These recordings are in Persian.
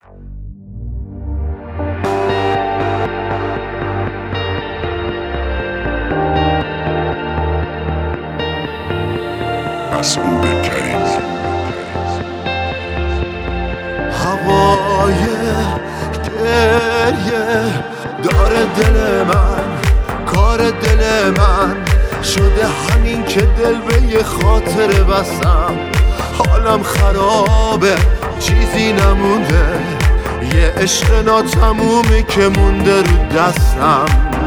مسعود کریمی. هوای گریه داره دل من، کار دل من شده همین که دل به یه خاطره بستم. حالم خرابه چیزی نمونده، یه عشق ناتمومی که مونده رو دستم.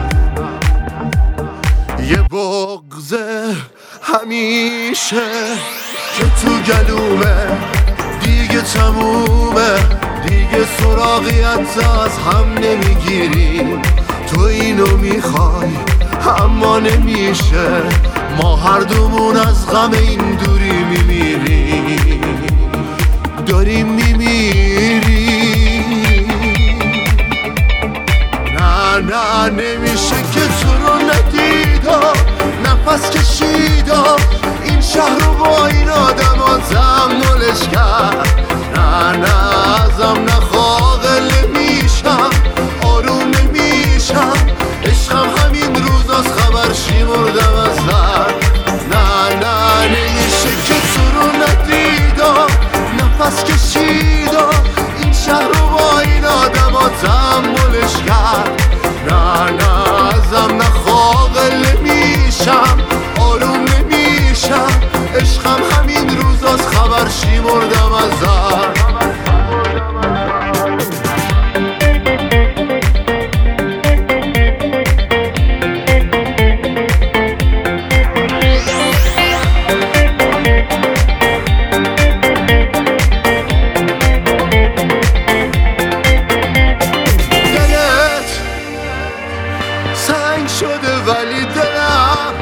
یه بغضه همیشه که تو گلومه، دیگه تمومه، دیگه سراغی از هم نمیگیری. تو اینو میخوای اما نمیشه، ما هر دومون از غم این دوری میمیری، داریم میمیری. نه نمیشه که تو رو ندیدم، نفس کشیدم این شهر رو با این آدم ها تحملش کرد. نه ازم نخواقل نمیشم، آروم نمیشم، عشقم همین روز از خبر شیمردم از سر. نه نمیشه که تو رو ندیدم، نفس کشیدم این شهر رو با این آدم ها تحملش کرد. نه ازم نخواقل نمیشم، آروم نمیشم، عشقم همین روز از خبر شیمردم از سر. شده ولی دلم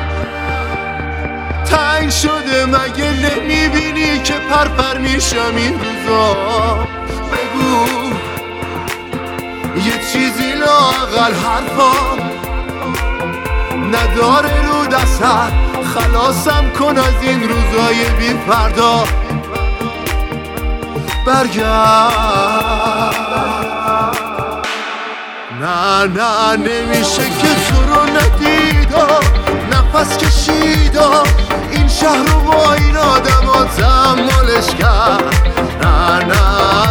تنگ شده، مگه نمیبینی که پرپر میشم این روزا؟ بگو یه چیزی لااقل حرفام نداره رو دستت، خلاصم کن از این روزای بی فردا. برگرد. نه نمیشه که تو رو ندیدم، نفس کشیدم این شهر رو با این آدم ها تحملش کرد. نه